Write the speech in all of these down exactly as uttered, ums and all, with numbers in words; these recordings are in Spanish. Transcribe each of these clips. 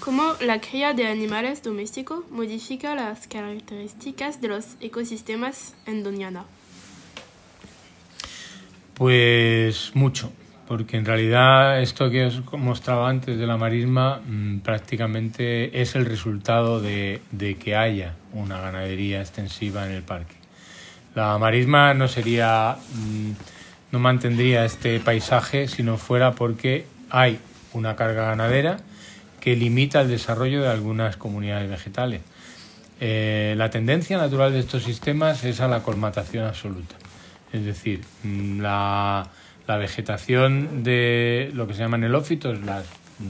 cómo la cría de animales domésticos modifica las características de los ecosistemas en Doñana. Pues mucho, porque en realidad esto que os mostraba antes de la marisma mmm, prácticamente es el resultado de, de que haya una ganadería extensiva en el parque. La marisma no sería, mmm, no mantendría este paisaje si no fuera porque hay una carga ganadera que limita el desarrollo de algunas comunidades vegetales. Eh, la tendencia natural de estos sistemas es a la colmatación absoluta. Es decir, la, la vegetación de lo que se llaman helófitos, las,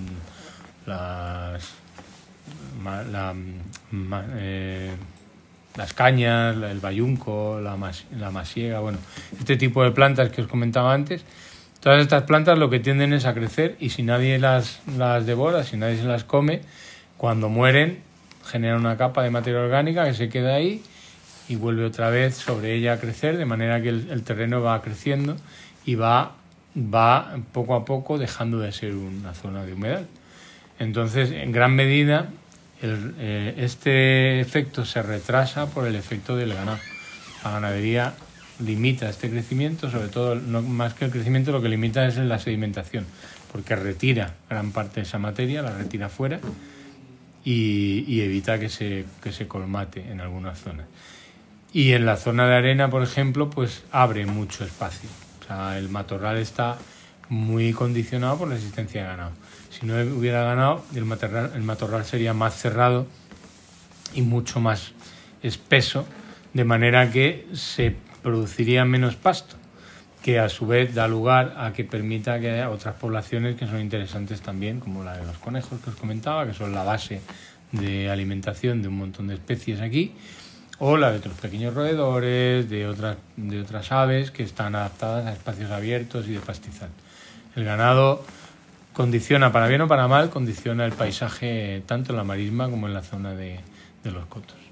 las, la, la, eh, las cañas, el bayunco, la, mas, la masiega, bueno, este tipo de plantas que os comentaba antes. Todas estas plantas lo que tienden es a crecer y si nadie las, las devora, si nadie se las come, cuando mueren generan una capa de materia orgánica que se queda ahí y vuelve otra vez sobre ella a crecer, de manera que el, el terreno va creciendo y va, va poco a poco dejando de ser una zona de humedal. Entonces, en gran medida, el, eh, este efecto se retrasa por el efecto del ganado. La ganadería limita este crecimiento, sobre todo, no más que el crecimiento, lo que limita es la sedimentación, porque retira gran parte de esa materia, la retira fuera y, y evita que se, que se colmate en algunas zonas. Y en la zona de arena, por ejemplo, pues abre mucho espacio. O sea, el matorral está muy condicionado por la existencia de ganado. Si no hubiera ganado, el matorral, el matorral sería más cerrado y mucho más espeso, de manera que se produciría menos pasto, que a su vez da lugar a que permita que haya otras poblaciones que son interesantes también, como la de los conejos que os comentaba, que son la base de alimentación de un montón de especies aquí, o la de otros pequeños roedores, de otras, de otras aves que están adaptadas a espacios abiertos y de pastizal. El ganado condiciona, para bien o para mal, condiciona el paisaje tanto en la marisma como en la zona de, de los cotos.